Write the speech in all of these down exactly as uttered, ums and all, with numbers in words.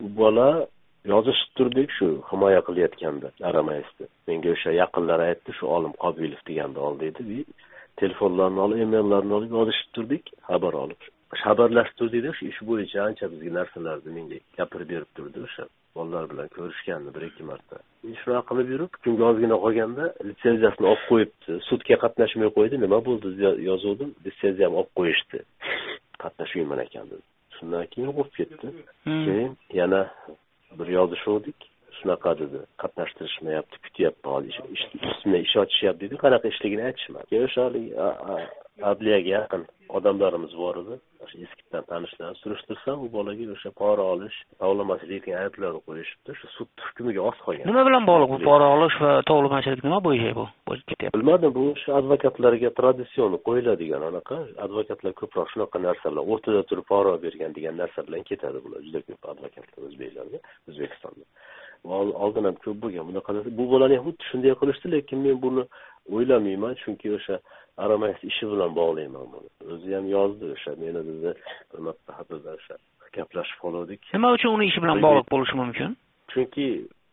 bola yozishib turdik shu himoya qilayotganda aramayisdi. Menga o'sha yaqinlar aytdi, shu Olim Qobilov deganda oldi edi. Telefonlarni olib, emaillarni olib yozishib turdik, xabar olib. Xabarlashib turdik, shu ish bo'yicha ancha bizga narsalarni menga gapirib berib turdi o'sha. Bolalar bilan ko'rishgandi bir ikki marta. Shunaqa qilib yurib, kunga ozgina qolganda litsenziyasini olib qo'yibdi. Sudga qatnashmay qo'ydi. Nima bo'ldi yozuvdim, litsenziyamni olib qo'yishdi. Qatnashmayman ekan dedi. Shundan keyin o'qib ketdi. Keyin yana bir yozishuvdik. Shunaqa dedi. Qatnashtirishmayapti, kutyapti hozir. Istimda ish ochishyapti dedi. Qanaqa ishligini aytishmadi. Keyin o'sha adliyaga yaqin odamlarimiz bor edi. O'sha eskidan tanishlar surishtirsam, u bolaga o'sha pora olish, tovlamachilik degan ayblarni qo'yishibdi. Shu sud hukmiga oz qolgan. Nima bilan bog'liq bu pora olish va tovlamachilik nima bo'yicha bu? Bilmadim, bu o'sha advokatlarga tradision qo'yiladigan anaqa. Advokatlar ko'proq shunaqa narsalar, o'rtada turib pora bergan degan narsa bilan ketadi bular. Juda ko'p advokatlar o'zbeklarga, O'zbekistonda. Oldin ham ko'p bo'lgan. Bunaqa bu bolani ham xuddi shunday qilishdi, lekin men buni o'ylamayman, chunki o'sha aramayis ishi bilan bog'layman buni. O'zi ham yozdi o'sha, meni dedi, hurmatli haqida o'sha gaplashib qoldik. Nima uchun uning ishi bilan bog'liq bo'lishi mumkin? Chunki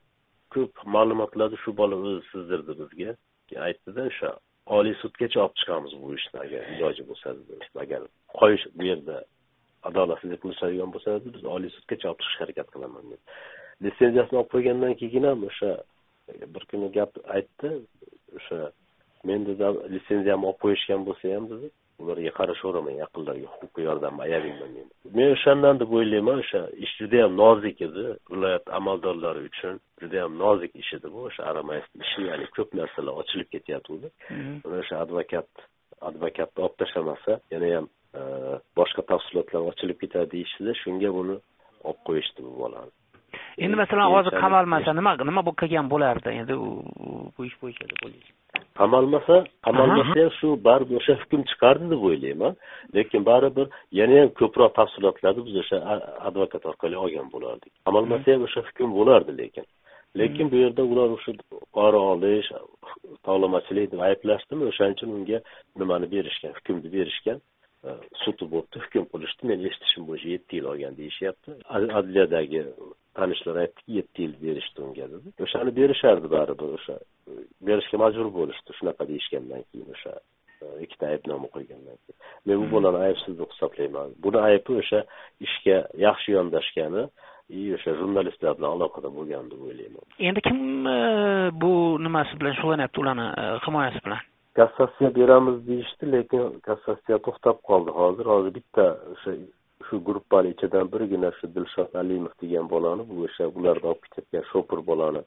ko'p ma'lumotlarni shu bola o'zi sizdirdi bizga. Aytdi-da, o'sha Oliy sudgacha olib chiqamiz bu ishni agar iloji bo'lsa dedi. Agar qo'yish bu yerda adolatsizlik bo'ladigan bo'lsa, biz Oliy sudgacha olib chiqishga harakat qilaman dedi. Litsenziyasini olib qo'ygandan keyin ham o'sha bir kuni gap aytdi, o'sha men dedi litsenziyamni olib qo'yishgan bo'lsa ham dedi, ularga qarashaveraman, yaqinlarga huquqiy yordam ayabingman men. Men o'shandan deb o'ylayman, o'sha ish juda ham nozik edi, viloyat amaldorlari uchun juda ham nozik ish edi bu, o'sha aramayis ishi, ya'ni ko'p narsalar ochilib ketyapti. O'sha advokat advokatni olib tashlamasa, yana ham boshqa tafsilotlar ochilib ketadi deyishdi, shunga buni olib qo'yishdi bu bolani. Endi masalan hozir qamalmasa nima nima bu qilgan bo'lardi? Endi bu ish bo'yicha deb o'ylaysiz. Qamalmasa, qamalmasa shu baribir o'sha hukm chiqardi deb o'ylayman, lekin baribir yana ham ko'proq tafsilotlarni biz o'sha advokat orqali olgan bo'lardik. Qamalmasa ham o'sha hukm bo'lardi lekin. Lekin bu yerda ular o'sha pora olish, tovlamachilik deb ayblashdimi, o'shaning uchun unga nimani berishgan, hukmni berishgan. Sud bo'pti, hukm qilishdi. Men eshitishim bo'yicha yetti yil olgan deyishyapti. Adliyadagi tanishlar aytdiki, yetti yil berishdi unga dedi. O'shani berishardi baribir, o'sha berishga majbur bo'lishdi, shunaqa deyishgandan keyin o'sha ikkita aybnoma qo'ygandan keyin. Men bu bolani aybsiz deb hisoblayman. Buni aybi o'sha ishga yaxshi yondashgani, o'sha jurnalistlar bilan aloqada bo'lgan deb o'ylayman. Endi kim bu nimasi bilan shug'ullanyapti, ularni himoyasi bilan? Kassatsiya beramiz deyishdi, lekin kassatsiya to'xtab qoldi hozir. Hozir bitta o'sha shu guruhning ichidan birgina shu Dilshod Alimov degan bolani, bu o'sha ulardan olib ketgan shopir bolani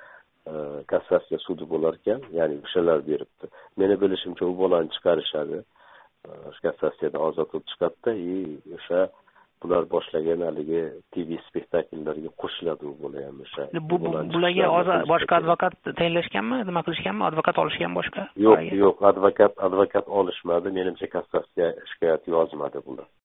kassatsiya sudi bo'lar ekan, ya'ni o'shalar beribdi. Meni bilishimcha u bolani chiqarishadi. O'sha kassatsiyadan ozod qilib chiqadi-da, o'sha bular boshlagan haligi T V spektakllarga qo'shiladi u bola ham o'sha. Bu bularga hozir boshqa advokat tayinlashganmi, nima qilishganmi, advokat olishgan boshqa? Yo'q, yo'q, advokat advokat olishmadi. Menimcha kassatsiya shikoyat yozmadi bular.